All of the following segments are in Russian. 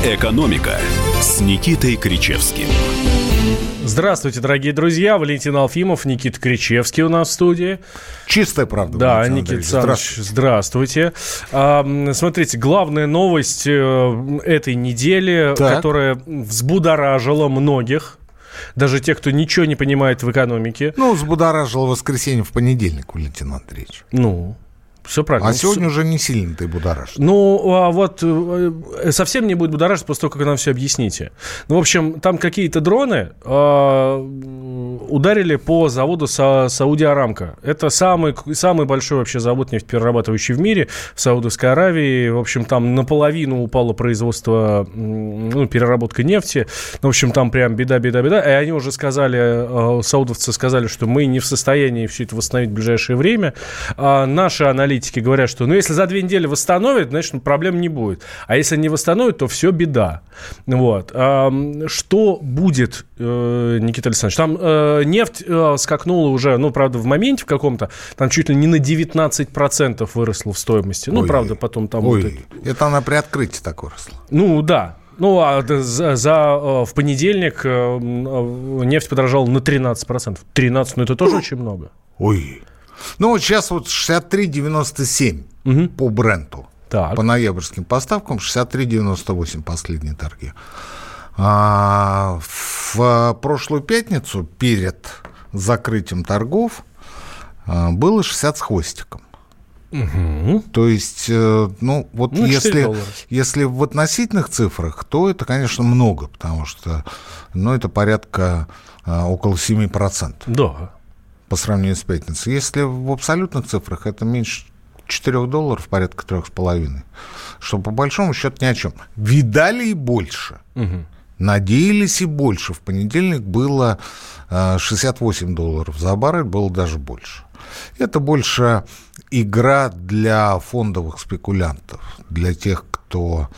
«Экономика» с Никитой Кричевским. Здравствуйте, дорогие друзья. Валентин Алфимов, Никита Кричевский у нас в студии. Чистая правда. Да, Никита Александрович, здравствуйте. Смотрите, главная новость этой недели, которая взбудоражила многих, даже тех, кто ничего не понимает в экономике. Взбудоражило воскресенье в понедельник, Валентин Андреевич. Все правильно. А сегодня уже не сильно ты будоражишь. Совсем не будет будоражить после того, как вы нам все объясните. В общем, там какие-то дроны ударили по заводу Сауди Арамко. Это самый большой вообще завод нефтеперерабатывающий в мире, в Саудовской Аравии. В общем, там наполовину упало производство, переработка нефти. В общем, там прям беда. И они уже сказали, саудовцы сказали, что мы не в состоянии все это восстановить в ближайшее время. Наши аналитики говорят, что если за 2 недели восстановят, значит, проблем не будет. А если не восстановят, то все беда. Что будет, Никита Александрович? Там нефть скакнула уже, правда, в моменте в каком-то, там чуть ли не на 19% выросла в стоимости. Правда, потом там... Это она при открытии так выросла. Да. В понедельник нефть подорожала на 13%. 13%, это тоже очень много. Сейчас 63,97 по бренту. По ноябрьским поставкам 63,98 последние торги. В прошлую пятницу перед закрытием торгов было 60 с хвостиком. То есть, если в относительных цифрах, то это, конечно, много, потому что это порядка около 7%. Да. По сравнению с пятницей. Если в абсолютных цифрах, это меньше $4, порядка 3,5. Что по большому счету ни о чем. Видали и больше. Надеялись и больше. В понедельник было $68 за баррель, было даже больше. Это больше игра для фондовых спекулянтов, для тех, кто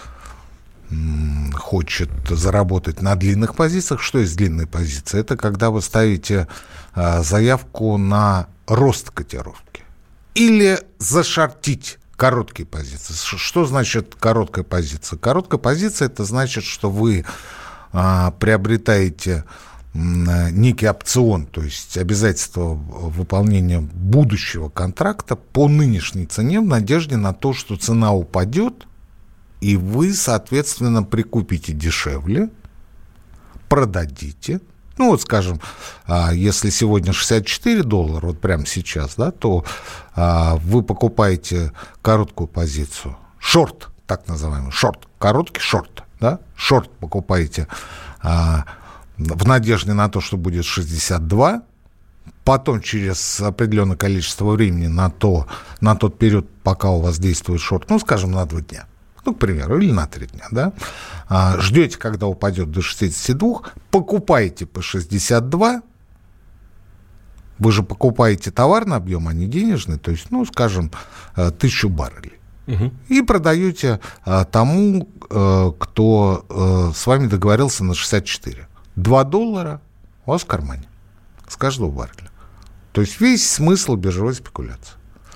хочет заработать на длинных позициях. Что есть длинные позиции? Это когда вы ставите заявку на рост котировки или зашортить короткие позиции. Что значит короткая позиция? Короткая позиция – это значит, что вы приобретаете некий опцион, то есть обязательство выполнения будущего контракта по нынешней цене в надежде на то, что цена упадет, и вы, соответственно, прикупите дешевле, продадите. Скажем, если сегодня $64, прямо сейчас, то вы покупаете короткую позицию. Шорт, так называемый, шорт, короткий шорт, шорт покупаете в надежде на то, что будет 62, потом через определенное количество времени на тот период, пока у вас действует шорт, скажем, на 2 дня. К примеру, или на 3 дня, ждете, когда упадет до 62, покупаете по 62, вы же покупаете товарный объем, а не денежный, то есть, скажем, 1000 баррелей, и продаете тому, кто с вами договорился на 64. $2 у вас в кармане с каждого барреля. То есть весь смысл биржевой спекуляции.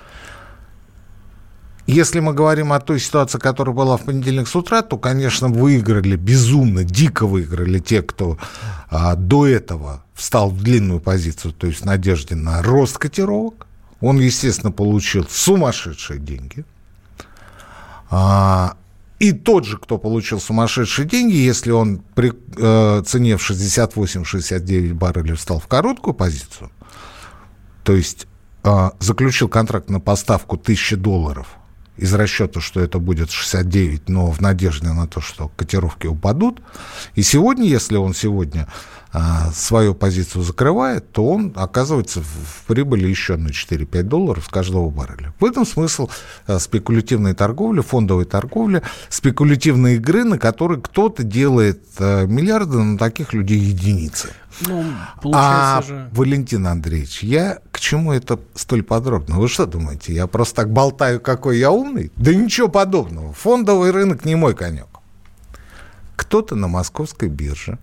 Если мы говорим о той ситуации, которая была в понедельник с утра, то, конечно, выиграли, безумно, дико выиграли те, кто до этого встал в длинную позицию, то есть в надежде на рост котировок. Он, естественно, получил сумасшедшие деньги. И тот же, кто получил сумасшедшие деньги, если он при цене в 68-69 баррелей встал в короткую позицию, то есть заключил контракт на поставку $1000, из расчета, что это будет 69, но в надежде на то, что котировки упадут. И сегодня, если он сегодня свою позицию закрывает, то он оказывается в прибыли еще на $4-5 с каждого барреля. В этом смысл спекулятивной торговли, фондовой торговли, спекулятивной игры, на которой кто-то делает миллиарды, но таких людей единицы. Валентин Андреевич, я к чему это столь подробно? Вы что думаете, я просто так болтаю, какой я умный? Да ничего подобного. Фондовый рынок не мой конек. Кто-то на московской бирже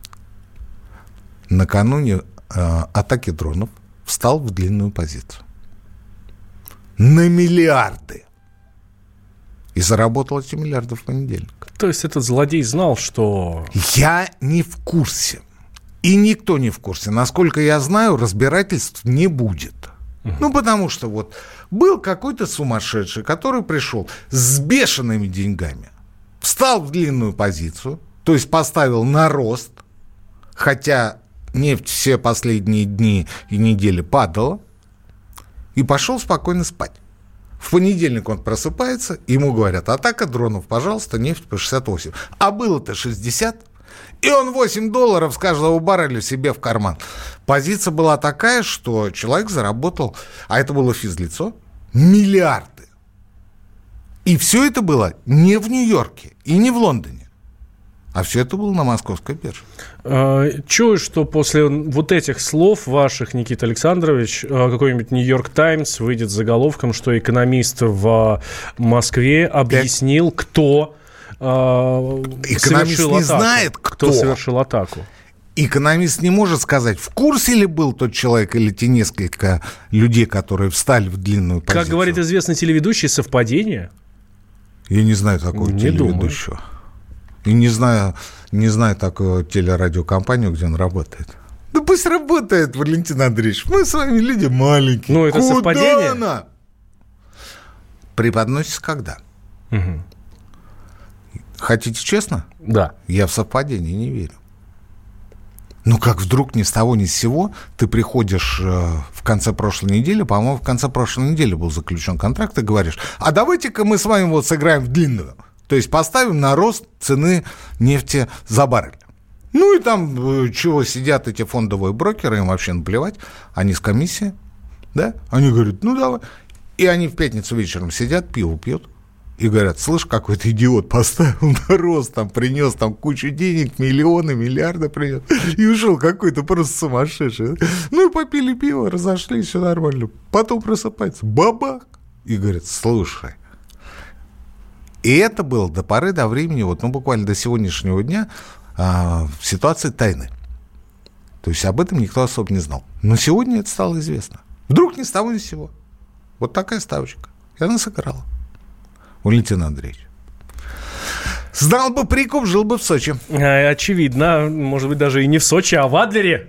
накануне атаки дронов встал в длинную позицию. На миллиарды. И заработал эти миллиарды в понедельник. То есть этот злодей знал, что... Я не в курсе. И никто не в курсе. Насколько я знаю, разбирательств не будет. Ну, потому что вот был какой-то сумасшедший, который пришел с бешеными деньгами, встал в длинную позицию, то есть поставил на рост, хотя нефть все последние дни и недели падала, и пошел спокойно спать. В понедельник он просыпается, ему говорят: атака дронов, пожалуйста, нефть по 68. А было-то 60. И он $8 с каждого барреля себе в карман. Позиция была такая, что человек заработал, а это было физлицо, миллиарды. И все это было не в Нью-Йорке и не в Лондоне, а все это было на московской бирже. Чую, что после вот этих слов ваших, Никита Александрович, какой-нибудь «Нью-Йорк Таймс» выйдет с заголовком, что экономист в Москве объяснил, кто экономист не знает, кто совершил атаку. Экономист не может сказать, в курсе ли был тот человек или те несколько людей, которые встали в длинную позицию. Как говорит известный телеведущий, совпадение? Я не знаю такого телеведущего. И не знаю такую телерадиокомпанию, где он работает. Да пусть работает, Валентин Андреевич. Мы с вами люди маленькие. Ну, это куда совпадение? Она? Преподносится когда? Угу. Хотите честно? Да. Я в совпадение не верю. Ну, как вдруг ни с того ни с сего ты приходишь в конце прошлой недели, по-моему, в конце прошлой недели был заключен контракт, и говоришь: а давайте-ка мы с вами вот сыграем в длинную. То есть поставим на рост цены нефти за баррель. Ну, и там чего сидят эти фондовые брокеры, им вообще наплевать, они с комиссией, да? Они говорят: ну, давай. И они в пятницу вечером сидят, пиво пьют. И говорят: слышь, какой-то идиот поставил на рост, там, принес там кучу денег, миллионы, миллиарды принес, и ушел какой-то просто сумасшедший. Ну и попили пиво, разошлись, все нормально. Потом просыпается, бабах, и говорят: слушай. И это было до поры до времени, вот, ну, буквально до сегодняшнего дня, в ситуации тайны. То есть об этом никто особо не знал. Но сегодня это стало известно. Вдруг ни с того ни с сего. Вот такая ставочка. И она сыграла. Валентин Андреевич. Знал бы прикуп, жил бы в Сочи. Очевидно. Может быть, даже и не в Сочи, а в Адлере.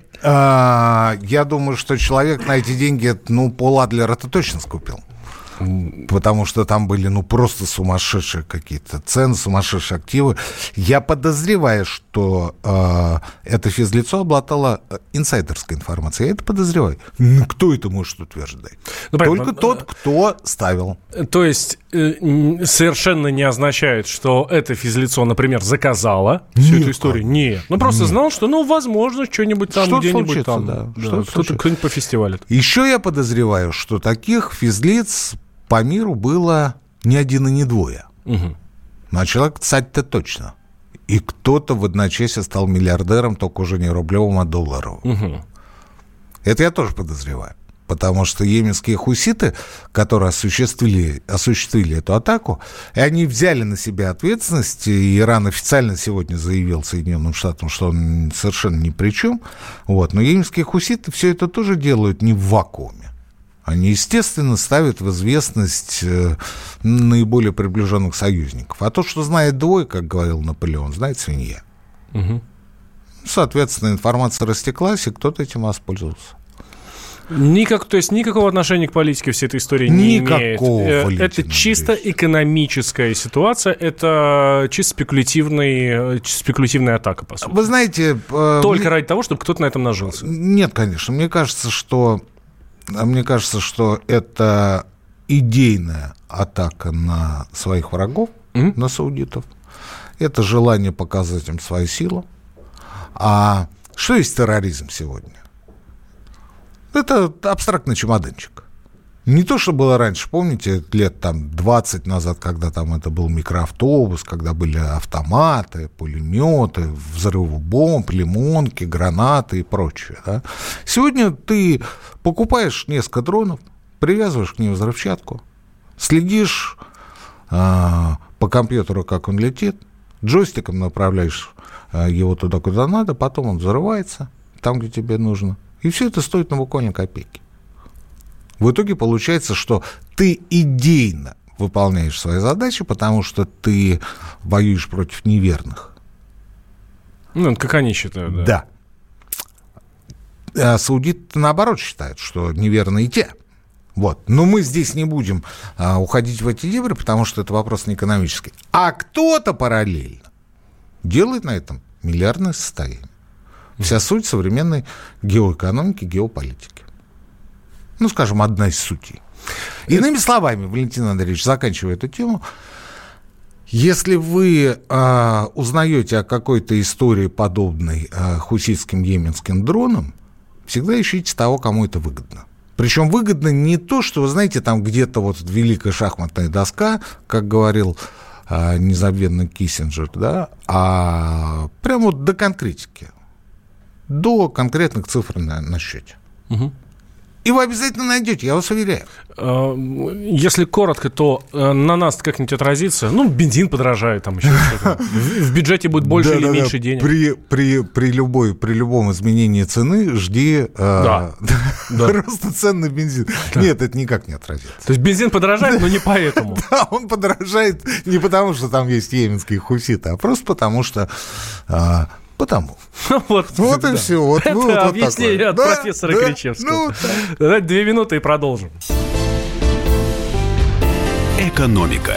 Я думаю, что человек на эти деньги, ну, пол Адлера-то точно скупил. Потому что там были, ну, просто сумасшедшие какие-то цены, сумасшедшие активы. Я подозреваю, что это физлицо обладало инсайдерской информацией. Я это подозреваю. Ну, кто это может утверждать? Ну, только тот, кто ставил. То есть совершенно не означает, что это физлицо, например, заказало всю эту историю? Нет. Ну, просто знал, что, ну, возможно, что-нибудь там, что где-нибудь случится, там. Да. Кто-нибудь по фестивалю. Еще я подозреваю, что таких физлиц по миру было не один и не двое. Угу. Ну, а человек царь-то точно. И кто-то в одночасье стал миллиардером, только уже не рублевым, а долларовым. Угу. Это я тоже подозреваю. Потому что йеменские хуситы, которые осуществили эту атаку, и они взяли на себя ответственность, и Иран официально сегодня заявил Соединенным Штатам, что он совершенно ни при чем. Вот. Но йеменские хуситы все это тоже делают не в вакууме. Они, естественно, ставят в известность наиболее приближенных союзников. А то, что знает двое, как говорил Наполеон, знает свинья. Угу. Соответственно, информация растеклась, и кто-то этим воспользовался. То есть никакого отношения к политике вся эта история не имеет. Это чисто экономическая ситуация, это чисто спекулятивная атака, по сути. Вы знаете... Только ради того, чтобы кто-то на этом нажился. Нет, конечно. Мне кажется, что это идейная атака на своих врагов, на саудитов. Это желание показать им свою силу. А что есть терроризм сегодня? Это абстрактный чемоданчик. Не то, что было раньше, помните, лет там 20 назад, когда там это был микроавтобус, когда были автоматы, пулеметы, взрывы бомб, лимонки, гранаты и прочее. Да? Сегодня ты покупаешь несколько дронов, привязываешь к ним взрывчатку, следишь по компьютеру, как он летит, джойстиком направляешь его туда, куда надо, потом он взрывается там, где тебе нужно. И все это стоит буквально копейки. В итоге получается, что ты идейно выполняешь свои задачи, потому что ты воюешь против неверных. Ну, как они считают, да. Да. Саудиты, наоборот, считают, что неверные те. Вот. Но мы здесь не будем уходить в эти дебри, потому что это вопрос не экономический. А кто-то параллельно делает на этом миллиардное состояние. Вся суть современной геоэкономики, геополитики. Ну, скажем, одна из сутей. Иными словами, Валентин Андреевич, заканчивая эту тему, если вы узнаете о какой-то истории, подобной хуситским йеменским дронам, всегда ищите того, кому это выгодно. Причем выгодно не то, что, вы знаете, там где-то вот великая шахматная доска, как говорил незабвенный Киссинджер, да, а прямо вот до конкретики, до конкретных цифр на счете. Угу. И вы обязательно найдете, я вас уверяю. Если коротко, то на нас как-нибудь отразится. Ну, бензин подорожает, там еще что-то. В бюджете будет больше или меньше денег. При любом изменении цены жди роста цен на бензин. Нет, это никак не отразится. То есть бензин подорожает, но не поэтому. Да, он подорожает не потому, что там есть йеменские хуситы, а просто потому, что... Потому. Вот и все. Это объяснение от профессора Кричевского. 2 минуты и продолжим. Экономика.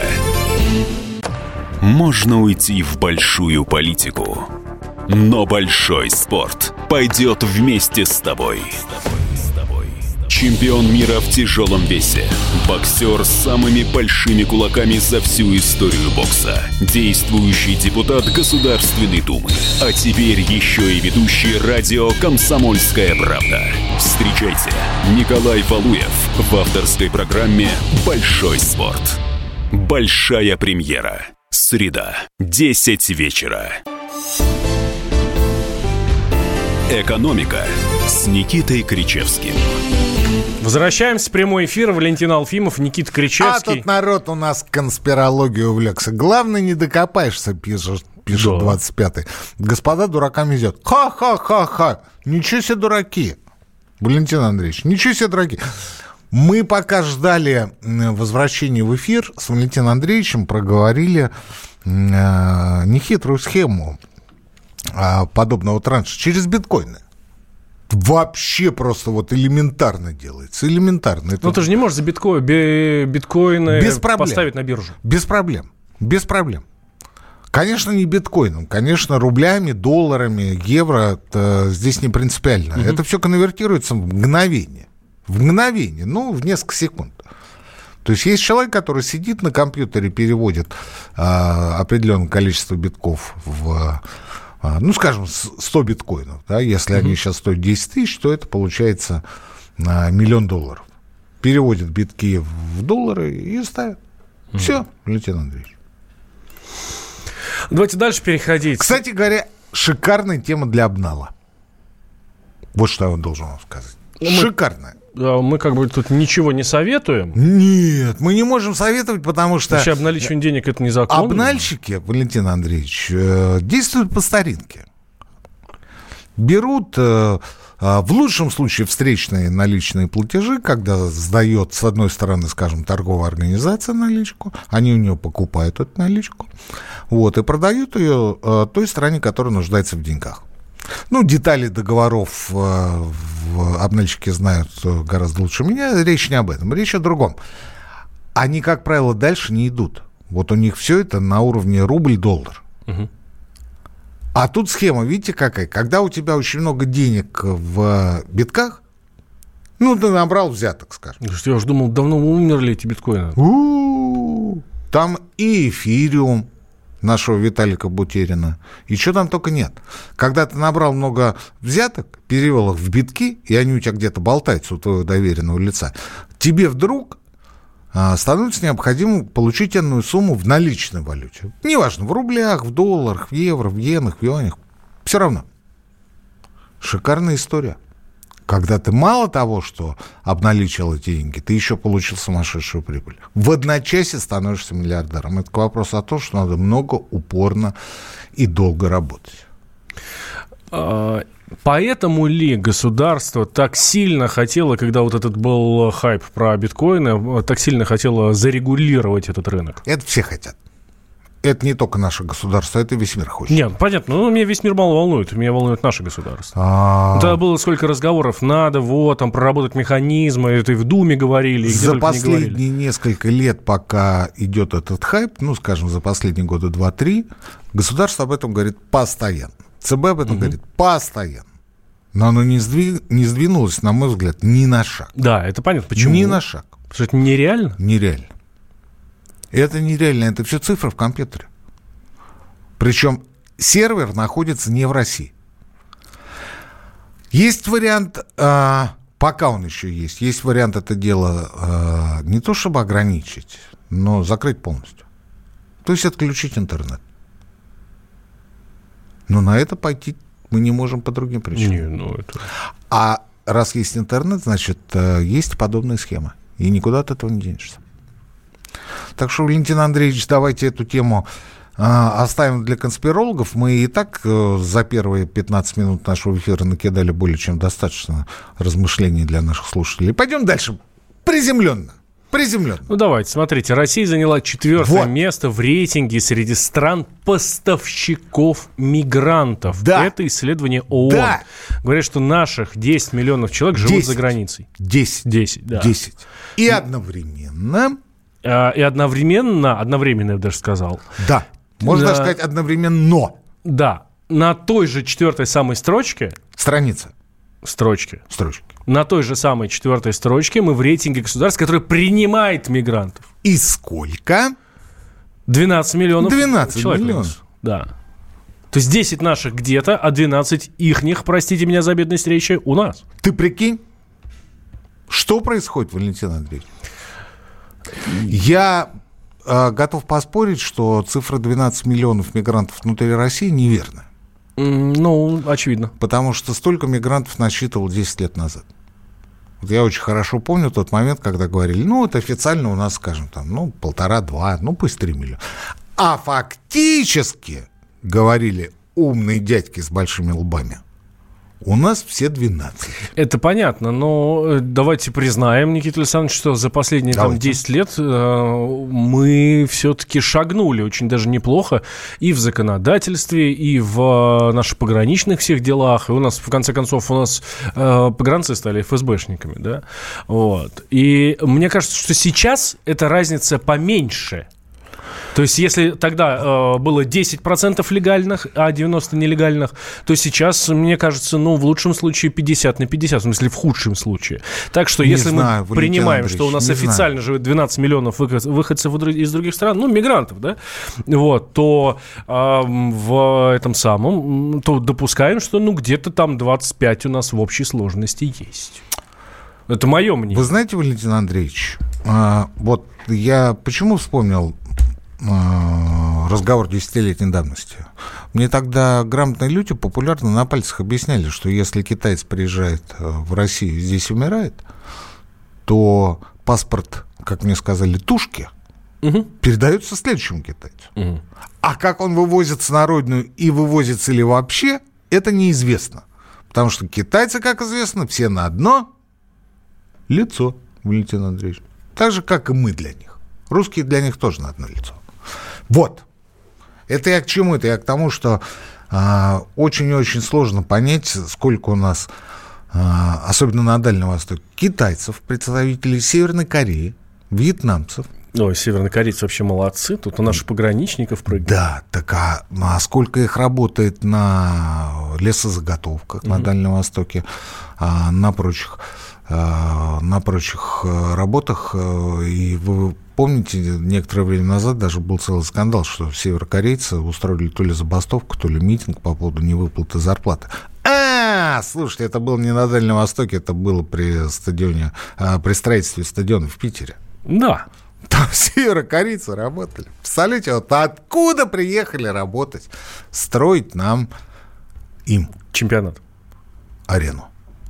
Можно уйти в большую политику, но большой спорт пойдет вместе с тобой. Чемпион мира в тяжелом весе. Боксер с самыми большими кулаками за всю историю бокса. Действующий депутат Государственной Думы. А теперь еще и ведущий радио «Комсомольская правда». Встречайте, Николай Валуев в авторской программе «Большой спорт». Большая премьера. Среда, 10 вечера. Экономика с Никитой Кричевским. Возвращаемся в прямой эфир. Валентин Алфимов, Никита Кричевский. А тут народ у нас конспирологией увлекся. Главное, не докопаешься, пишет 25-й. Господа дуракам везет. Ха-ха-ха-ха. Ничего себе дураки. Валентин Андреевич, ничего себе дураки. Мы пока ждали возвращения в эфир, с Валентином Андреевичем проговорили нехитрую схему подобного транша через биткоины. Вообще просто вот элементарно делается. Элементарно. Ну, ты же не можешь за биткоины поставить на биржу. Без проблем. Без проблем. Конечно, не биткоином. Конечно, рублями, долларами, евро. Здесь не принципиально. Угу. Это все конвертируется в мгновение. В мгновение. Ну, в несколько секунд. То есть есть человек, который сидит на компьютере, переводит определенное количество битков в... ну, скажем, 100 биткоинов, да, если они сейчас стоят 10 тысяч, то это получается $1 миллион. Переводят битки в доллары и ставят. Все, Валентин Андреевич. Давайте дальше переходить. Кстати говоря, шикарная тема для обнала. Вот что я должен вам сказать. Шикарная. Мы как бы тут ничего не советуем. Нет, мы не можем советовать, потому что... Вообще обналичивание денег – это незаконно. Обнальщики, Валентин Андреевич, действуют по старинке. Берут, в лучшем случае, встречные наличные платежи, когда сдает, с одной стороны, скажем, торговая организация наличку, они у нее покупают эту наличку, вот, и продают ее той стране, которая нуждается в деньгах. Ну, детали договоров обнальщики знают гораздо лучше меня. Речь не об этом, речь о другом. Они, как правило, дальше не идут. Вот у них все это на уровне рубль-доллар. Угу. А тут схема, видите, какая? Когда у тебя очень много денег в битках, ну, ты набрал взяток, скажем. Я уже думал, давно умерли эти биткоины. Там и эфириум нашего Виталика Бутерина, и что там только нет. Когда ты набрал много взяток, перевел их в битки, и они у тебя где-то болтаются у твоего доверенного лица, тебе вдруг становится необходимо получить энную сумму в наличной валюте. Неважно, в рублях, в долларах, в евро, в иенах, в юанях. Все равно. Шикарная история. Когда ты мало того, что обналичил эти деньги, ты еще получил сумасшедшую прибыль. В одночасье становишься миллиардером. Это к вопросу о том, что надо много, упорно и долго работать. Поэтому ли государство так сильно хотело, когда вот этот был хайп про биткоины, так сильно хотело зарегулировать этот рынок? Это все хотят. Это не только наше государство, это весь мир хочет. Нет, понятно, но меня весь мир мало волнует, меня волнует наше государство. Тогда было сколько разговоров, надо там проработать механизмы, это и в Думе говорили, и где за только не говорили. последние несколько лет, пока идет этот хайп, скажем, за последние года 2-3, государство об этом говорит постоянно. ЦБ об этом говорит постоянно. Но оно не сдвинулось, на мой взгляд, ни на шаг. Да, это понятно. Почему? Ни на шаг. Потому что это нереально? Нереально. Это нереально, это все цифры в компьютере. Причем сервер находится не в России. Есть вариант, пока он еще есть вариант это дело не то чтобы ограничить, но закрыть полностью. То есть отключить интернет. Но на это пойти мы не можем по другим причинам. А раз есть интернет, значит, есть подобная схема. И никуда от этого не денешься. Так что, Валентин Андреевич, давайте эту тему оставим для конспирологов. Мы и так за первые 15 минут нашего эфира накидали более чем достаточно размышлений для наших слушателей. Пойдем дальше. Приземленно. Давайте, смотрите. Россия заняла 4-е место в рейтинге среди стран-поставщиков мигрантов. Да. Это исследование ООН. Да. Говорят, что наших 10 миллионов человек живут за границей. 10. Да. 10. И одновременно... Одновременно, я бы даже сказал. Да, можно даже сказать одновременно. Да, на той же 4-й самой строчке... Строчки. На той же самой 4-й строчке мы в рейтинге государств, которое принимает мигрантов. И сколько? 12 миллионов. 12 человек. миллионов. Да. То есть 10 наших где-то, а 12 ихних, простите меня за бедность речи, у нас. Ты прикинь, что происходит, Валентин Андреевич? Я готов поспорить, что цифра 12 миллионов мигрантов внутри России неверна. Очевидно. Потому что столько мигрантов насчитывал 10 лет назад. Вот я очень хорошо помню тот момент, когда говорили, это официально у нас, скажем, 1,5-2, пусть 3 миллиона. А фактически, говорили умные дядьки с большими лбами, у нас все 12. Это понятно, но давайте признаем, Никита Александрович, что за последние 10 лет мы все-таки шагнули очень даже неплохо и в законодательстве, и в наших пограничных всех делах. И у нас, в конце концов, погранцы стали ФСБшниками, да? И мне кажется, что сейчас эта разница поменьше. То есть, если тогда было 10% легальных, а 90% нелегальных, то сейчас, мне кажется, в лучшем случае 50/50, в смысле, в худшем случае. Так что, если мы принимаем, что у нас официально живет 12 миллионов выходцев из других стран, мигрантов, да, то в этом самом, то допускаем, что, где-то там 25 у нас в общей сложности есть. Это мое мнение. Вы знаете, Валентин Андреевич, я почему вспомнил разговор 10-летней давности. Мне тогда грамотные люди популярно на пальцах объясняли, что если китаец приезжает в Россию и здесь умирает, то паспорт, как мне сказали, тушки, передается следующему китайцу. А как он вывозится на родину и вывозится ли вообще, это неизвестно. Потому что китайцы, как известно, все на одно лицо, Валентин Андреевич. Так же, как и мы для них. Русские для них тоже на одно лицо. Это я к чему? Это я к тому, что очень-очень сложно понять, сколько у нас, особенно на Дальнем Востоке, китайцев, представителей Северной Кореи, вьетнамцев. Севернокорейцы вообще молодцы. Тут у наших пограничников прыгают. Да, так а сколько их работает на лесозаготовках на Дальнем Востоке, на прочих работах. И вы помните, некоторое время назад даже был целый скандал, что северокорейцы устроили то ли забастовку, то ли митинг по поводу невыплаты зарплаты. Слушайте, это было не на Дальнем Востоке, это было при строительстве стадиона в Питере. Да. Там северокорейцы работали. Представляете, откуда приехали работать? Строить нам чемпионат. Арену.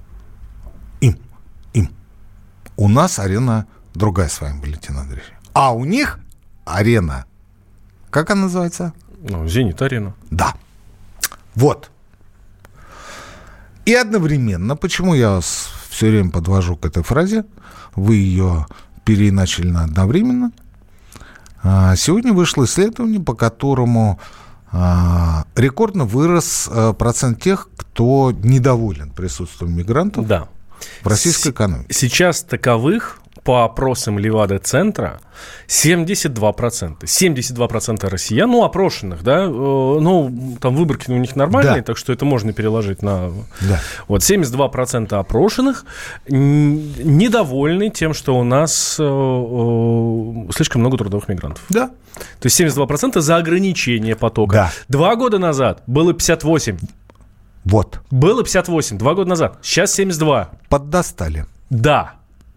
У нас арена другая с вами, Валентин Андреевич. А у них арена, как она называется? «Зенит-арена». Да. И одновременно, почему я вас все время подвожу к этой фразе, вы ее переиначили на одновременно, сегодня вышло исследование, по которому рекордно вырос процент тех, кто недоволен присутствием мигрантов в российской экономике. Сейчас таковых по опросам Левада-центра 72%. 72% россиян, опрошенных, да, там выборки у них нормальные, так что это можно переложить на... Да. Вот 72% опрошенных недовольны тем, что у нас слишком много трудовых мигрантов. Да. То есть 72% за ограничение потока. Да. 2 года назад было 58%. Вот. Было 58 2 года назад. Сейчас 72. Поддостали. Да.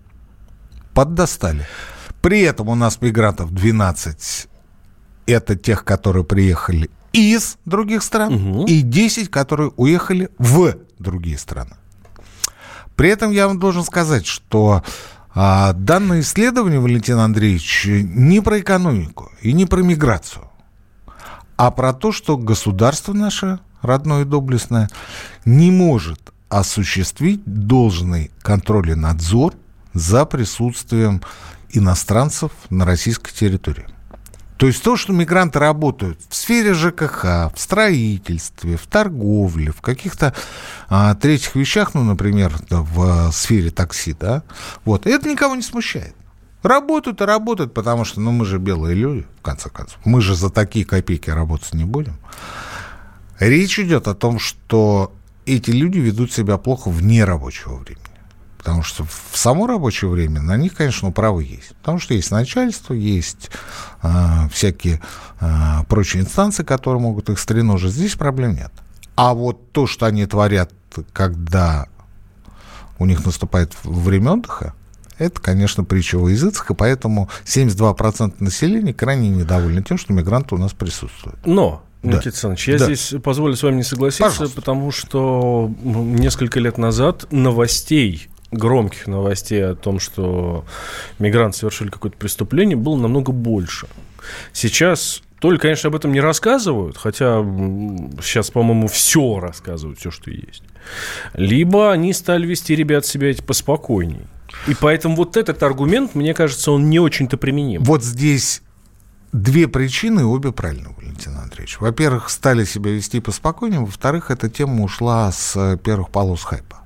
Поддостали. При этом у нас мигрантов 12. Это тех, которые приехали из других стран. И 10, которые уехали в другие страны. При этом я вам должен сказать, что данное исследование, Валентин Андреевич, не про экономику и не про миграцию, а про то, что государство наше, родное и доблестное, не может осуществить должный контроль и надзор за присутствием иностранцев на российской территории. То есть то, что мигранты работают в сфере ЖКХ, в строительстве, в торговле, в каких-то третьих вещах, например, в сфере такси, да, вот, это никого не смущает. Работают и работают, потому что, мы же белые люди, в конце концов. Мы же за такие копейки работать не будем. Речь идет о том, что эти люди ведут себя плохо вне рабочего времени. Потому что в само рабочее время на них, конечно, управы есть. Потому что есть начальство, есть всякие прочие инстанции, которые могут их стреножить. Здесь проблем нет. А вот то, что они творят, когда у них наступает время отдыха, это, конечно, притча во языцах, и поэтому 72% населения крайне недовольны тем, что мигранты у нас присутствуют. Но... Никита Александрович, я здесь позволю с вами не согласиться, пожалуйста. Потому что несколько лет назад громких новостей о том, что мигранты совершили какое-то преступление, было намного больше. Сейчас то ли, конечно, об этом не рассказывают, хотя сейчас, по-моему, все рассказывают, все, что есть. Либо они стали вести ребят себя поспокойней. И поэтому вот этот аргумент, мне кажется, он не очень-то применим. Вот здесь две причины, обе правильные, Валентин Андреевич. Во-первых, стали себя вести поспокойнее. Во-вторых, эта тема ушла с первых полос хайпа.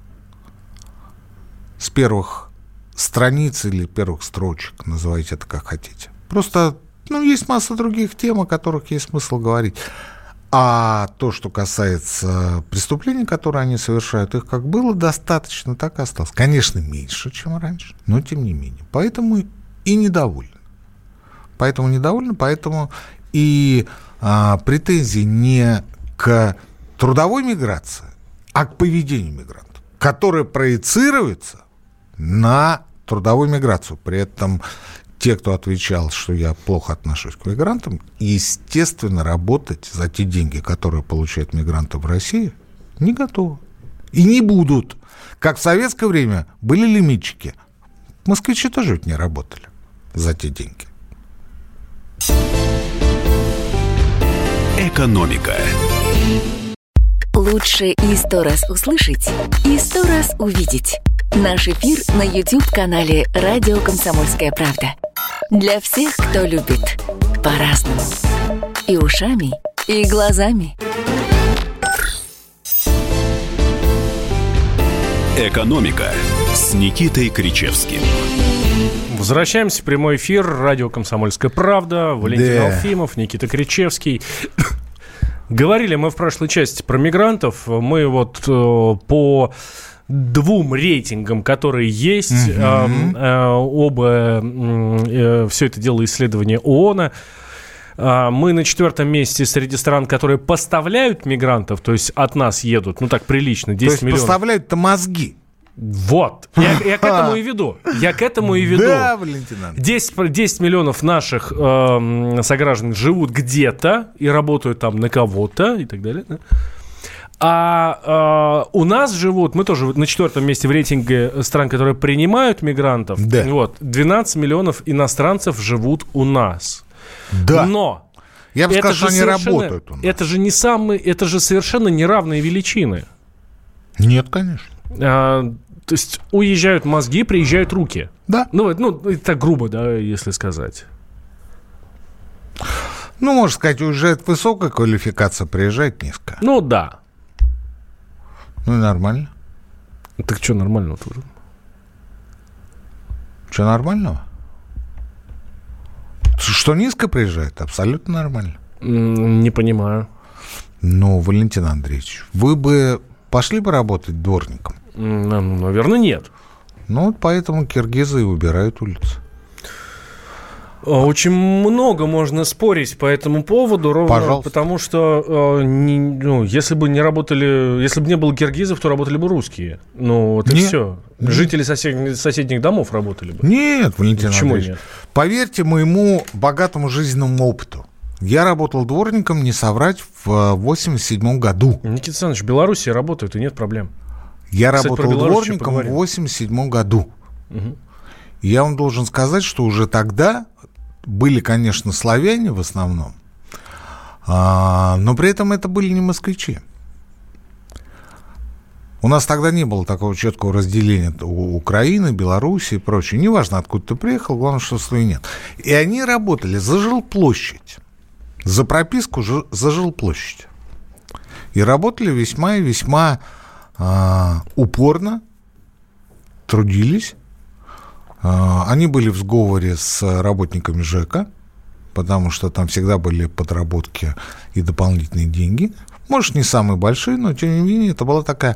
С первых страниц или первых строчек, называйте это как хотите. Просто, есть масса других тем, о которых есть смысл говорить. А то, что касается преступлений, которые они совершают, их как было достаточно, так и осталось. Конечно, меньше, чем раньше, но тем не менее. Поэтому и недовольны. Поэтому и претензии не к трудовой миграции, а к поведению мигрантов, которое проецируется на трудовую миграцию. При этом те, кто отвечал, что я плохо отношусь к мигрантам, естественно, работать за те деньги, которые получают мигранты в России, не готовы. И не будут. Как в советское время были лимитчики. Москвичи тоже ведь не работали за те деньги. Экономика. Лучше и 100 раз услышать, и 100 раз увидеть. Наш эфир на YouTube-канале «Радио Комсомольская правда». Для всех, кто любит по-разному. И ушами, и глазами. Экономика с Никитой Кричевским. Возвращаемся в прямой эфир. Радио «Комсомольская правда». Валентин Алфимов, Никита Кричевский. Говорили мы в прошлой части про мигрантов. Мы вот по двум рейтингам, которые есть, оба, все это дело исследования ООНа. Мы на 4-м месте среди стран, которые поставляют мигрантов, то есть от нас едут, так прилично, 10 миллионов. Поставляют-то мозги. Вот. Я к этому и веду. Да, Валентин Андреевич. 10 миллионов наших сограждан живут где-то и работают там на кого-то и так далее. Да? А у нас живут, мы тоже на 4-м месте в рейтинге стран, которые принимают мигрантов. Да. 12 миллионов иностранцев живут у нас. Да. Но я бы сказал, что они работают у нас. Это же совершенно неравные величины. Нет, конечно. То есть уезжают мозги, приезжают руки. Да. Ну, так грубо, да, если сказать. Ну, можно сказать, уезжает высокая квалификация, приезжает низкая. Ну, да. Ну, и нормально. Так что нормального тоже? Что нормального? Что низко приезжает, абсолютно нормально. Не понимаю. Ну, Валентин Андреевич, вы бы пошли бы работать дворником? Наверное, нет. Ну, вот поэтому киргизы и убирают улицы. Очень много можно спорить по этому поводу, ровно Пожалуйста. потому что если бы не было киргизов, то работали бы русские. Ну, вот и все. Жители соседних домов работали бы. Нет, Валентин Почему Андреевич, нет? поверьте моему богатому жизненному опыту. Я работал дворником, не соврать, в 1987 году. Никита Александрович, в Беларуси работают, и нет проблем. Я Кстати, работал про Беларусь еще дворником в поговорим. 1987 году. Угу. И я вам должен сказать, что уже тогда были, конечно, славяне в основном, но при этом это были не москвичи. У нас тогда не было такого четкого разделения Украины, Беларуси и прочее. Неважно, откуда ты приехал, главное, что своей нет. И они работали за жилплощадь, за прописку за жилплощадь. И работали весьма и весьма упорно, трудились. Они были в сговоре с работниками ЖЭКа, потому что там всегда были подработки и дополнительные деньги. Может, не самые большие, но, тем не менее, это была такая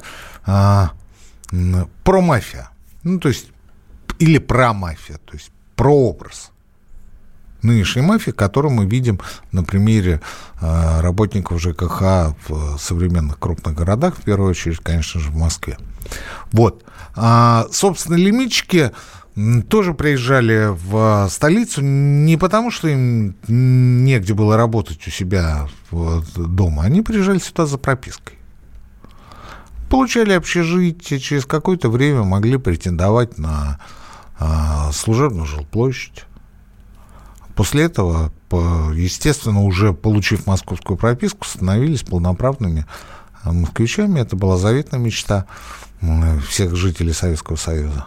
промафия. Ну, то есть, или промафия, то есть прообраз нынешней мафии, которую мы видим на примере работников ЖКХ в современных крупных городах, в первую очередь, конечно же, в Москве. Вот. Собственно, лимитчики тоже приезжали в столицу не потому, что им негде было работать у себя дома. Они приезжали сюда за пропиской. Получали общежитие, через какое-то время могли претендовать на служебную жилплощадь. После этого, естественно, уже получив московскую прописку, становились полноправными москвичами. Это была заветная мечта всех жителей Советского Союза.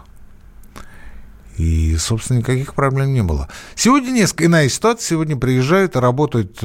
И, собственно, никаких проблем не было. Сегодня несколько иная ситуация. Сегодня приезжают и работают,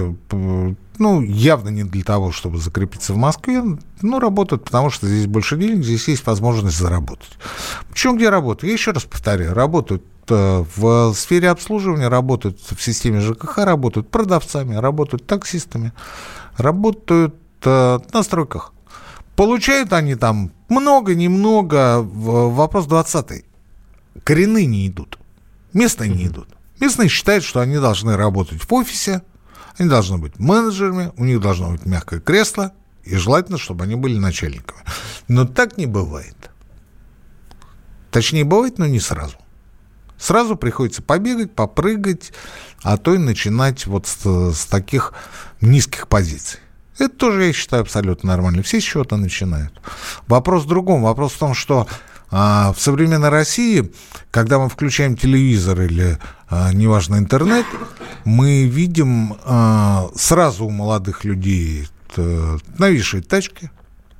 явно не для того, чтобы закрепиться в Москве, но работают, потому что здесь больше денег, здесь есть возможность заработать. Причем где работают? Я еще раз повторяю. Работают в сфере обслуживания, работают в системе ЖКХ, работают продавцами, работают таксистами, работают на стройках. Получают они там много-немного. Вопрос 20-й. Коренные не идут, местные не идут. Местные считают, что они должны работать в офисе, они должны быть менеджерами, у них должно быть мягкое кресло, и желательно, чтобы они были начальниками. Но так не бывает. Точнее, бывает, но не сразу. Сразу приходится побегать, попрыгать, а то и начинать вот с таких низких позиций. Это тоже, я считаю, абсолютно нормально. Все с чего-то начинают. Вопрос в другом. Вопрос в том, что в современной России, когда мы включаем телевизор или, неважно, интернет, мы видим сразу у молодых людей новейшие тачки,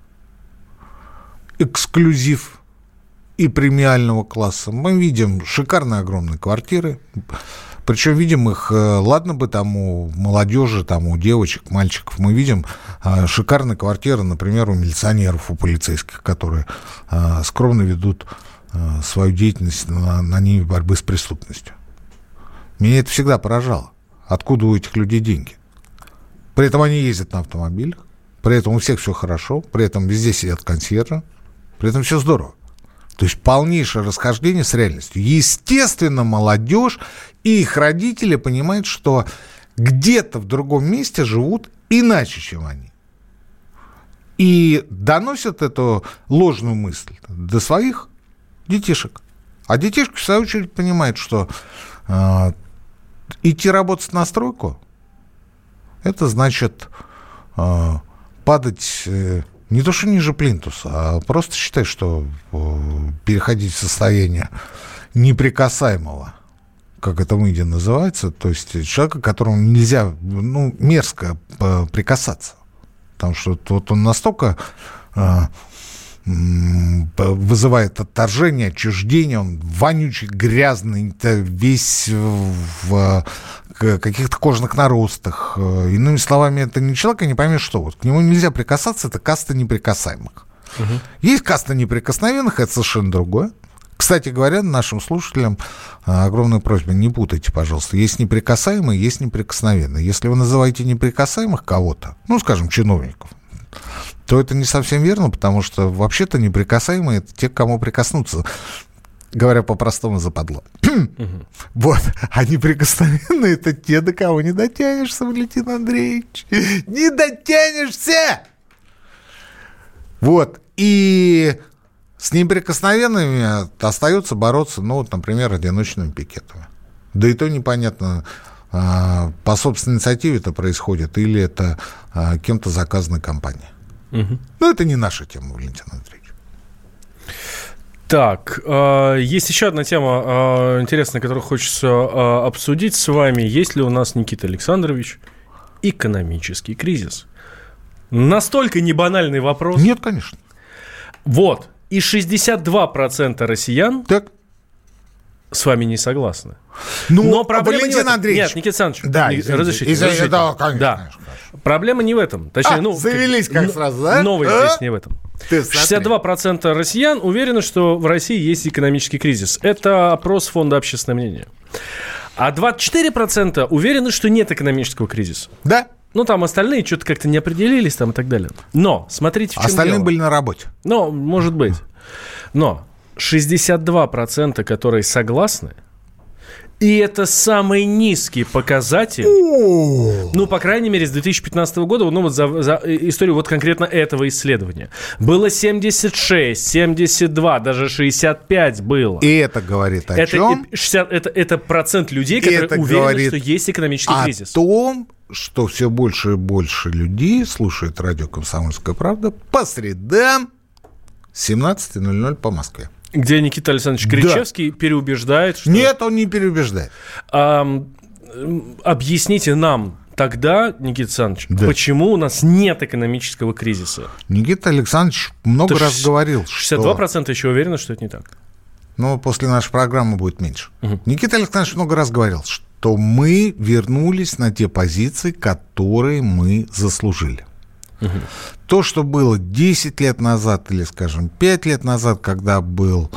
эксклюзив и премиального класса. Мы видим шикарные огромные квартиры. Причем видим их, ладно бы там у молодежи, там у девочек, мальчиков, мы видим шикарные квартиры, например, у милиционеров, у полицейских, которые скромно ведут свою деятельность на ниве борьбы с преступностью. Меня это всегда поражало. Откуда у этих людей деньги? При этом они ездят на автомобилях, при этом у всех все хорошо, при этом везде сидят консьержи, при этом все здорово. То есть полнейшее расхождение с реальностью. Естественно, молодежь и их родители понимают, что где-то в другом месте живут иначе, чем они. И доносят эту ложную мысль до своих детишек. А детишки, в свою очередь, понимают, что идти работать на стройку, это значит падать... Не то, что ниже плинтуса, а просто считай, что переходить в состояние неприкасаемого, как это в Индии называется, то есть человека, к которому нельзя, мерзко прикасаться. Потому что вот он настолько вызывает отторжение, отчуждение, он вонючий, грязный, весь в каких-то кожных наростах. Иными словами, это не человек, а не поймешь что. Вот к нему нельзя прикасаться, это каста неприкасаемых. Есть каста неприкосновенных, это совершенно другое. Кстати говоря, нашим слушателям огромная просьба, не путайте, пожалуйста. Есть неприкасаемые, есть неприкосновенные. Если вы называете неприкасаемых кого-то, ну, скажем, чиновников, то это не совсем верно, потому что вообще-то неприкасаемые – это те, к кому прикоснуться. Говоря по-простому, западло. Вот. А неприкосновенные – это те, до кого не дотянешься, Валентин Андреевич. Не дотянешься! Вот. И с неприкосновенными остается бороться, ну, вот, например, одиночными пикетами. Да и то непонятно, по собственной инициативе это происходит или это кем-то заказанной компанией. Но это не наша тема, Валентин Андреевич. Так, есть еще одна тема интересная, которую хочется обсудить с вами. Есть ли у нас, Никита Александрович, экономический кризис? Настолько небанальный вопрос. Нет, конечно. Вот. И 62% россиян так с вами не согласны. Ну, но проблема Валентин не в этом. Андреевич. Нет, Никита Александрович, да, разрешите. Да, конечно, да. конечно. Проблема не в этом. Точнее, завелись как сразу, да? Новость здесь не в этом. 62% россиян уверены, что в России есть экономический кризис. Это опрос Фонда общественного мнения. А 24% уверены, что нет экономического кризиса. Да. Ну, там остальные что-то как-то не определились там и так далее. Но, смотрите, в чем остальные дело. были на работе. Ну, может быть. Но 62%, которые согласны, и это самый низкий показатель, ну, по крайней мере, с 2015 года, ну, вот за историю вот конкретно этого исследования. Было 76, 72, даже 65 было. И это говорит о чем? Это процент людей, которые уверены, что есть экономический кризис. О том, что все больше и больше людей слушают радио «Комсомольская правда» по средам 17:00 по Москве. Где Никита Александрович Кричевский переубеждает, что... Нет, он не переубеждает. Объясните нам тогда, Никита Александрович, почему у нас нет экономического кризиса? Никита Александрович много раз говорил, 62% еще уверены, что это не так. Но после нашей программы будет меньше. Никита Александрович много раз говорил, что мы вернулись на те позиции, которые мы заслужили. То, что было 10 лет назад или, скажем, 5 лет назад, когда был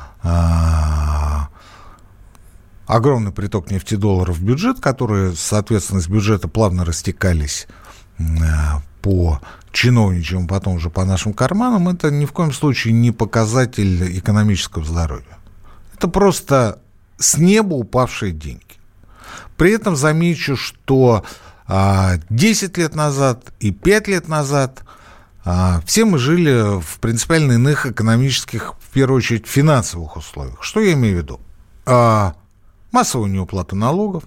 огромный приток нефтедолларов в бюджет, которые, соответственно, из бюджета плавно растекались по чиновничьим, потом уже по нашим карманам, это ни в коем случае не показатель экономического здоровья. Это просто с неба упавшие деньги. При этом замечу, что 10 лет назад и 5 лет назад все мы жили в принципиально иных экономических, в первую очередь, финансовых условиях. Что я имею в виду? Массовую неуплату налогов,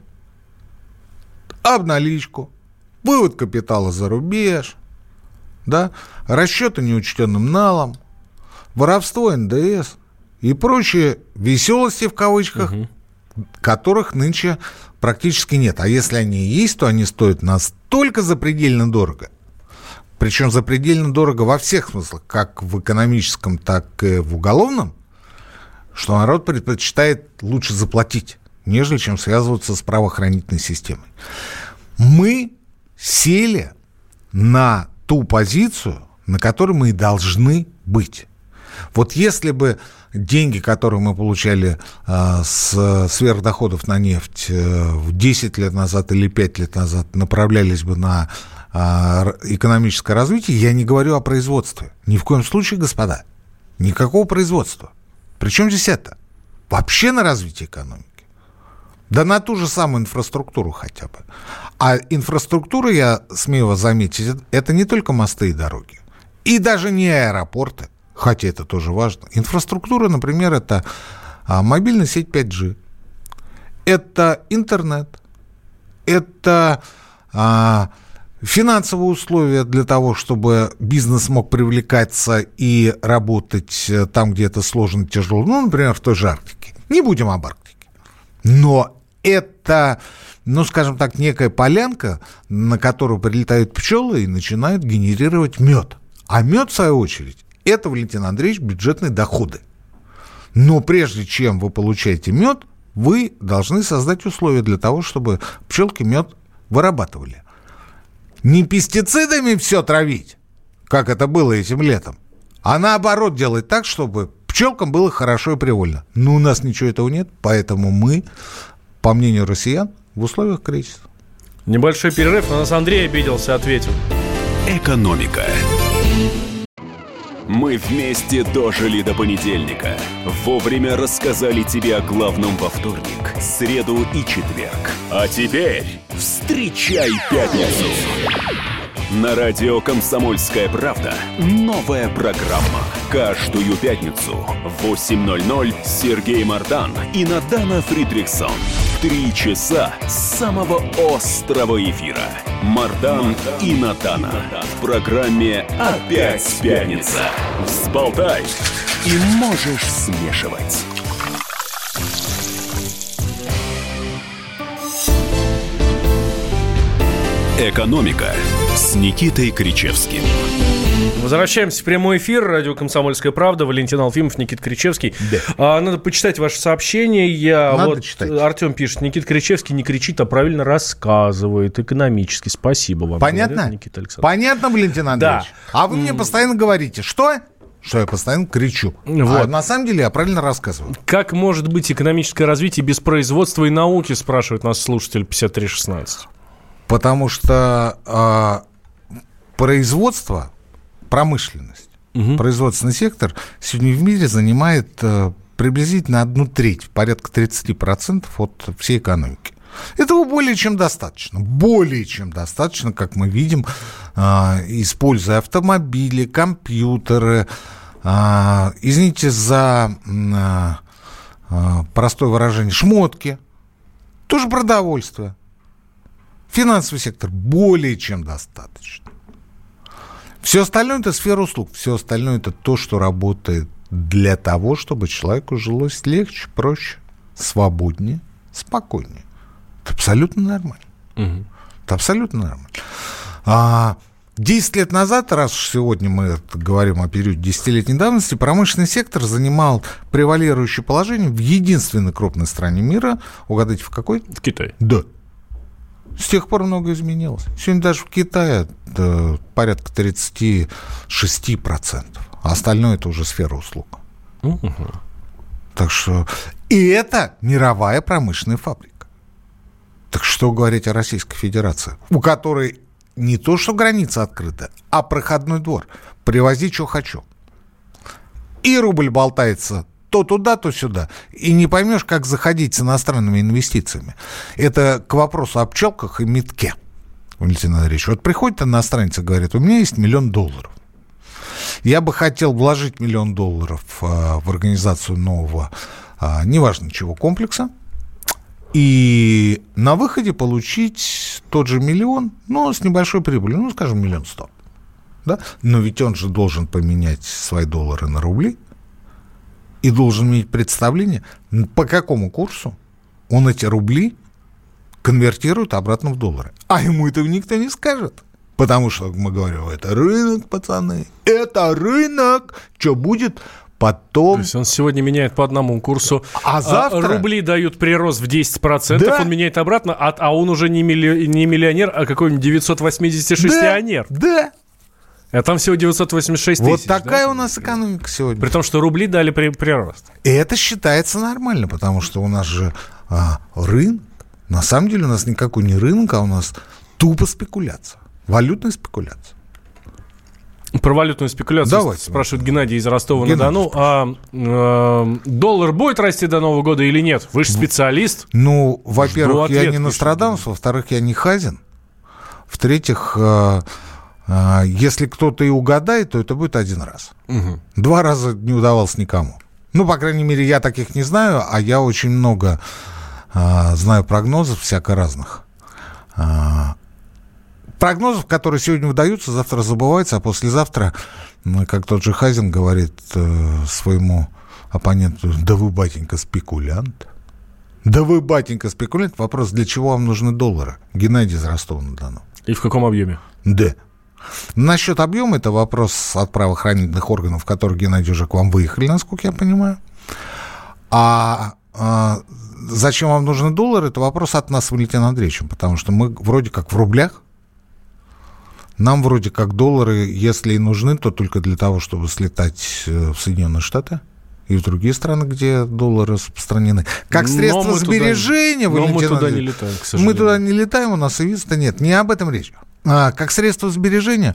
обналичку, вывод капитала за рубеж, да, расчеты неучтенным налом, воровство НДС и прочие веселости, в кавычках, которых нынче практически нет. А если они и есть, то они стоят настолько запредельно дорого. Причем запредельно дорого во всех смыслах, как в экономическом, так и в уголовном, что народ предпочитает лучше заплатить, нежели чем связываться с правоохранительной системой. Мы сели на ту позицию, на которой мы и должны быть. Вот если бы деньги, которые мы получали с сверхдоходов на нефть 10 лет назад или 5 лет назад, направлялись бы на экономическое развитие, я не говорю о производстве. Ни в коем случае, господа, никакого производства. Причем здесь это? Вообще на развитие экономики. Да на ту же самую инфраструктуру хотя бы. А инфраструктура, я смею вас заметить, это не только мосты и дороги. И даже не аэропорты. Хотя это тоже важно. Инфраструктура, например, это мобильная сеть 5G, это интернет, это финансовые условия для того, чтобы бизнес мог привлекаться и работать там, где это сложно, тяжело. Ну, например, в той же Арктике. Не будем об Арктике. Но это, ну, скажем так, некая полянка, на которую прилетают пчелы и начинают генерировать мед. А мед, в свою очередь, Это, Валентин Андреевич, бюджетные доходы. Но прежде чем вы получаете мед, вы должны создать условия для того, чтобы пчелки мед вырабатывали. Не пестицидами все травить, как это было этим летом, а наоборот делать так, чтобы пчелкам было хорошо и привольно. Но у нас ничего этого нет, поэтому мы, по мнению россиян, в условиях кризиса. Небольшой перерыв, но нас Андрей обиделся, ответил. Экономика. Мы вместе дожили до понедельника. Вовремя рассказали тебе о главном во вторник, среду и четверг. А теперь встречай пятницу. На радио «Комсомольская правда» новая программа. Каждую пятницу в 8:00 Сергей Мардан и Надана Фридрихсон. 3 часа самого острого эфира. Мардан и Надана. В программе «Опять пятница». Взболтай и можешь смешивать. Экономика с Никитой Кричевским. Возвращаемся в прямой эфир. Радио «Комсомольская правда». Валентин Алфимов, Никита Кричевский. Да. Надо почитать ваши сообщения. Надо читать. Артем пишет: Никита Кричевский не кричит, а правильно рассказывает экономически. Спасибо вам. Понятно? Говорит, Никита Александрович. Понятно, Валентин Андреевич? Да. А вы мне постоянно говорите, что я постоянно кричу. Вот. А на самом деле я правильно рассказываю. Как может быть экономическое развитие без производства и науки, спрашивает нас слушатель 5316. Потому что производство, промышленность, производственный сектор сегодня в мире занимает приблизительно 1/3, порядка 30% от всей экономики. Этого более чем достаточно. Более чем достаточно, как мы видим, используя автомобили, компьютеры, извините за простое выражение, шмотки, тоже продовольствие. Финансовый сектор более чем достаточно. Все остальное – это сфера услуг. Все остальное – это то, что работает для того, чтобы человеку жилось легче, проще, свободнее, спокойнее. Это абсолютно нормально. Это абсолютно нормально. 10 лет назад, раз уж сегодня мы говорим о периоде десятилетней давности, промышленный сектор занимал превалирующее положение в единственной крупной стране мира. Угадайте, в какой? В Китае. Да. С тех пор многое изменилось. Сегодня даже в Китае порядка 36%. А остальное – это уже сфера услуг. Так что... И это мировая промышленная фабрика. Так что говорить о Российской Федерации, у которой не то что граница открыта, а проходной двор. Привози, что хочу. И рубль болтается то туда, то сюда. И не поймешь, как заходить с иностранными инвестициями. Это к вопросу о пчелках и метке, Валентин Андреевич. Вот приходит иностранец и говорит: у меня есть $1 миллион. Я бы хотел вложить $1 миллион в организацию нового, неважно чего, комплекса. И на выходе получить тот же $1 миллион, но с небольшой прибылью, ну, скажем, $100 000. Да? Но ведь он же должен поменять свои доллары на рубли. И должен иметь представление, по какому курсу он эти рубли конвертирует обратно в доллары. А ему этого никто не скажет. Потому что, мы говорим, это рынок, пацаны, это рынок. Что будет потом? То есть он сегодня меняет по одному курсу. А завтра... Рубли дают прирост в 10%, да. Он меняет обратно, а он уже не миллионер, а какой-нибудь 986-янер. Да. А там всего 986 тысяч. Вот такая у нас экономика сегодня. При том, что рубли дали прирост. И это считается нормально, потому что у нас же рынок. На самом деле у нас никакой не рынок, а у нас тупо спекуляция. Валютная спекуляция. Про валютную спекуляцию давайте, спрашивает Геннадий из Ростова-на-Дону. Доллар будет расти до Нового года или нет? Вы же специалист. Ну, во-первых, я не Нострадамус, во-вторых, я не Хазин. В-третьих... Если кто-то и угадает, то это будет один раз. 2 раза не удавалось никому. Ну, по крайней мере, я таких не знаю, а я очень много знаю прогнозов всяко разных. Прогнозов, которые сегодня выдаются, завтра забываются, а послезавтра, как тот же Хазин говорит своему оппоненту: да вы, батенька, спекулянт. Да вы, батенька, спекулянт. Вопрос: для чего вам нужны доллары? Геннадий из Ростова-на-Дону. И в каком объеме? Да. Насчет объема, это вопрос от правоохранительных органов, которые, Геннадий, уже к вам выехали, насколько я понимаю. Зачем вам нужны доллары, это вопрос от нас с Валентином Андреевичем, потому что мы вроде как в рублях, нам вроде как доллары, если и нужны, то только для того, чтобы слетать в Соединенные Штаты и в другие страны, где доллары распространены. Как средство сбережения, Валентин Андреевич. Мы туда не летаем, к сожалению. Мы туда не летаем, у нас и виза-то нет. Не об этом речь. Как средство сбережения,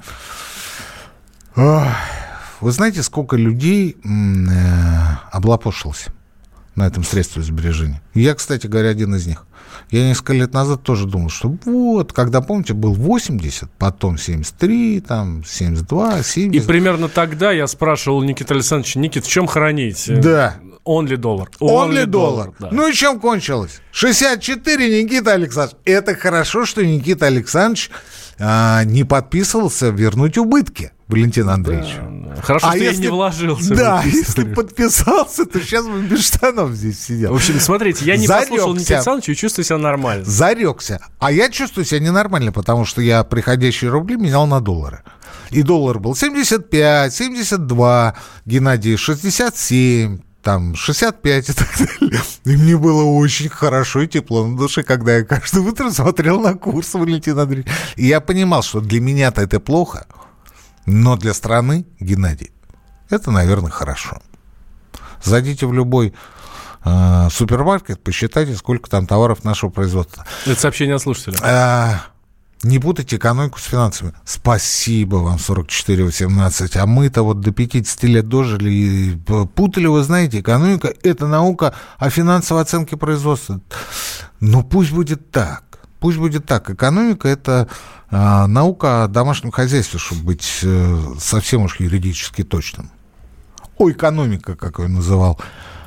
вы знаете, сколько людей облапошилось на этом средстве сбережения? Я, кстати говоря, один из них. Я несколько лет назад тоже думал, что вот, когда, помните, был 80, потом 73, там, 72, 70. И примерно тогда я спрашивал Никиты Александровича: Никит, в чем хранить? Да. Only доллар. Only доллар. Да. Ну и чем кончилось? 64, Никита Александрович. Это хорошо, что Никита Александрович не подписывался вернуть убытки Валентину Андреевичу. Да. Хорошо, что я не вложился. Да, если подписался, то сейчас бы без штанов здесь сидел. В общем, смотрите, я не послушал Никиту Александровича и чувствую себя нормально. Зарекся. А я чувствую себя ненормально, потому что я приходящие рубли менял на доллары. И доллар был 75, 72, Геннадий 67, там 65 и так далее. И мне было очень хорошо и тепло на душе, когда я каждое утро смотрел на курс Валентина Андреевича. И я понимал, что для меня-то это плохо, но для страны, Геннадий, это, наверное, хорошо. Зайдите в любой супермаркет, посчитайте, сколько там товаров нашего производства. Это сообщение от слушателя. Не путайте экономику с финансами. Спасибо вам, 44-18. А мы-то вот до 50 лет дожили и путали, вы знаете, экономика – это наука о финансовой оценке производства. Но пусть будет так. Пусть будет так. Экономика – это наука о домашнем хозяйстве, чтобы быть совсем уж юридически точным. Экономика, как ее называл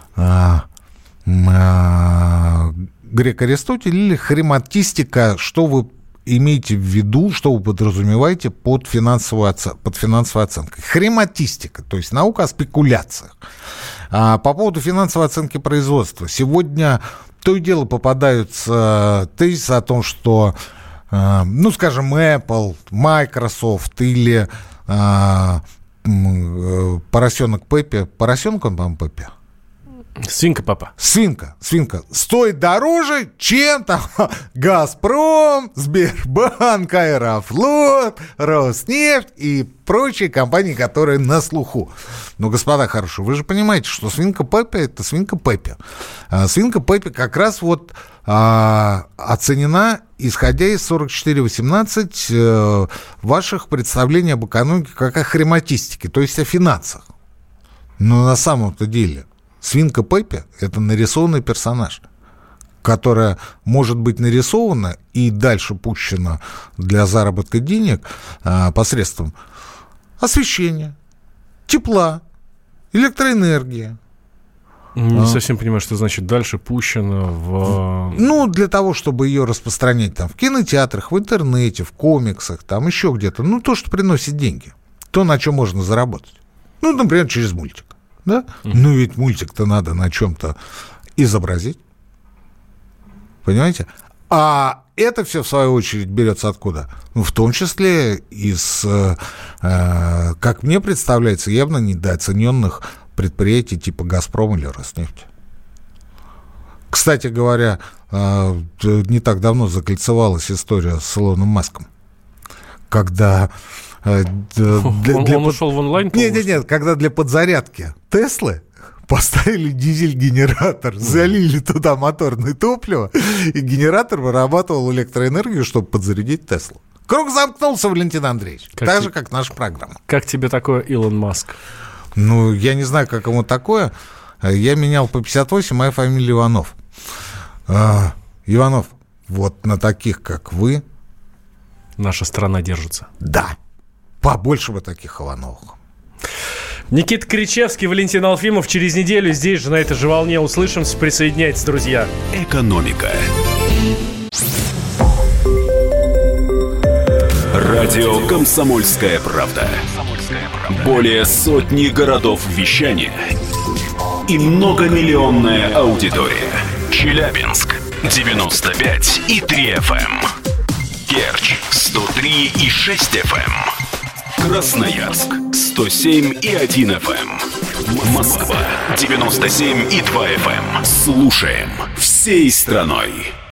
грек Аристотель, или хрематистика, что вы имейте в виду, что вы подразумеваете под финансовой оценкой. Хрематистика, то есть наука о спекуляциях. По поводу финансовой оценки производства. Сегодня то и дело попадаются тезисы о том, что, ну, скажем, Apple, Microsoft или поросенок Пеппи. Поросенок он, по-моему, Пеппи? Свинка, папа. Свинка. Стоит дороже, чем там Газпром, Сбербанк, Аэрофлот, Роснефть и прочие компании, которые на слуху. Но, господа хорошие, вы же понимаете, что свинка Пеппи – это свинка Пеппи. Свинка Пеппи как раз вот оценена, исходя из 44-18 ваших представлений об экономике как о хрематистике, то есть о финансах. Но на самом-то деле свинка Пеппи – это нарисованный персонаж, которая может быть нарисована и дальше пущена для заработка денег посредством освещения, тепла, электроэнергии. Не совсем понимаю, что значит дальше пущено в... Ну, для того, чтобы ее распространять там в кинотеатрах, в интернете, в комиксах, там еще где-то. Ну, то, что приносит деньги. То, на чем можно заработать. Ну, например, через мультик. Да? Ну, ведь мультик-то надо на чем-то изобразить. Понимаете? А это все, в свою очередь, берется откуда? Ну, в том числе из, как мне представляется, явно недооцененных предприятий типа «Газпром» или «Роснефть». Кстати говоря, не так давно закольцевалась история с Илоном Маском, когда... Он ушел в онлайн? Нет, когда для подзарядки Теслы поставили дизель-генератор, залили туда моторное топливо, и генератор вырабатывал электроэнергию, чтобы подзарядить Теслу. Круг замкнулся, Валентин Андреевич. Так же, как наша программа. Как тебе такое, Илон Маск? Ну, я не знаю, как ему такое. Я менял по 58, моя фамилия Иванов. Иванов, вот на таких, как вы... Наша страна держится. Да. Побольше бы таких Ивановых. Никита Кричевский, Валентин Алфимов. Через неделю здесь же, на этой же волне, услышимся. Присоединяйтесь, друзья. Экономика. Радио «Комсомольская правда». Более сотни городов вещания и многомиллионная аудитория. Челябинск 95,3 FM. Керчь 103,6 FM. Красноярск 107,1 FM. Москва 97,2 FM. Слушаем всей страной.